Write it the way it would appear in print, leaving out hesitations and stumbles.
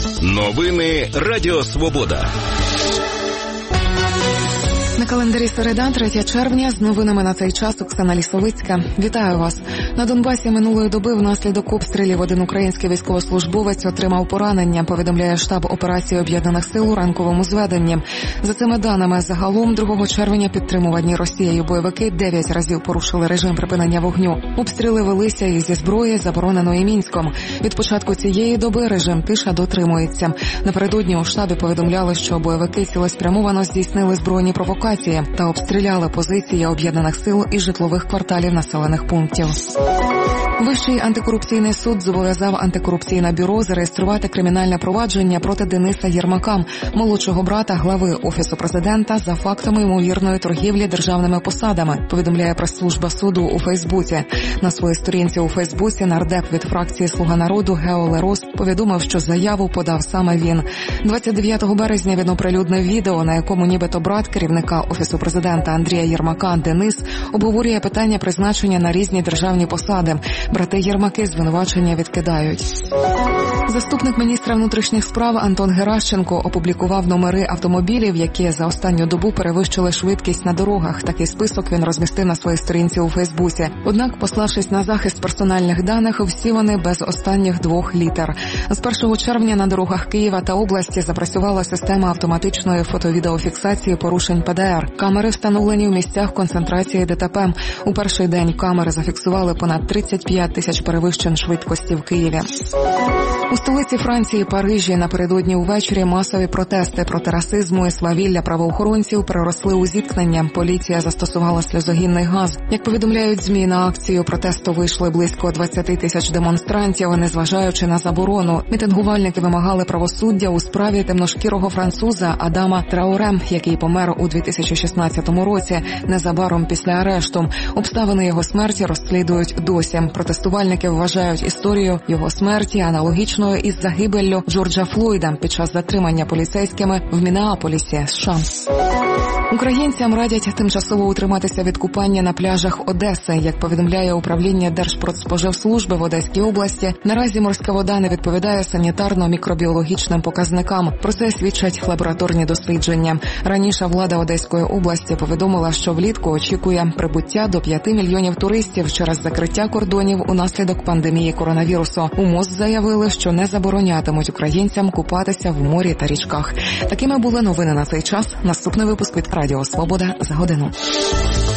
Новини Радіо Свобода. На календарі середа, 3 червня, з новинами на цей час Оксана Лісовицька. Вітаю вас. На Донбасі минулої доби внаслідок обстрілів один український військовослужбовець отримав поранення, повідомляє штаб операції Об'єднаних сил у ранковому зведенні. За цими даними, загалом 2 червня підтримувані Росією бойовики 9 разів порушили режим припинення вогню. Обстріли велися і зі зброї, забороненої Мінськом. Від початку цієї доби режим тиша дотримується. Напередодні у штабі повідомляли, що бойовики цілеспрямовано здійснили збройні провокації та обстріляли позиції Об'єднаних сил і житлових кварталів населених пунктів. Вищий антикорупційний суд зобов'язав антикорупційне бюро зареєструвати кримінальне провадження проти Дениса Єрмака, молодшого брата глави Офісу президента, за фактами ймовірної торгівлі державними посадами, повідомляє прес-служба суду у Фейсбуці. На своїй сторінці у Фейсбуці нардеп від фракції «Слуга народу» Гео Лерос повідомив, що заяву подав саме він. 29 березня він оприлюднив відео, на якому нібито брат керівника Офісу президента Андрія Єрмака Денис обговорює питання призначення на різні державні посади. Брати Єрмаки звинувачення відкидають. Заступник міністра внутрішніх справ Антон Геращенко опублікував номери автомобілів, які за останню добу перевищили швидкість на дорогах. Такий список він розмістив на своїй сторінці у Фейсбуці. Однак, пославшись на захист персональних даних, всі вони без останніх 2 літер. З 1 червня на дорогах Києва та області запрацювала система автоматичної фото-відеофіксації порушень ПДР. Камери встановлені в місцях концентрації ДТП. У перший день камери зафіксували понад 35 тисяч перевищень швидкості в Києві. У столиці Франції, Парижі, напередодні увечері масові протести проти расизму і свавілля правоохоронців переросли у зіткнення. Поліція застосувала сльозогінний газ. Як повідомляють ЗМІ, на акцію протесту вийшли близько 20 тисяч демонстрантів, незважаючи на заборону. Мітингувальники вимагали правосуддя у справі темношкірого француза Адама Трауре, який помер у 2016 році, незабаром після арешту. Обставини його смерті розслідують досі. Протестувальники вважають історію його смерті аналогічною із загибеллю Джорджа Флойда під час затримання поліцейськими в Міннеаполісі, США. Українцям радять тимчасово утриматися від купання на пляжах Одеси. Як повідомляє управління Держпродспоживслужби в Одеській області, наразі морська вода не відповідає санітарно-мікробіологічним показникам. Про це свідчать лабораторні дослідження. Раніше влада Одеської області повідомила, що влітку очікує прибуття до 5 мільйонів туристів через закриття кордонів унаслідок пандемії коронавірусу. У МОЗ заявили, що не заборонятимуть українцям купатися в морі та річках. Такими були новини на цей час. Наступний випуск від Радіо Свобода за годину.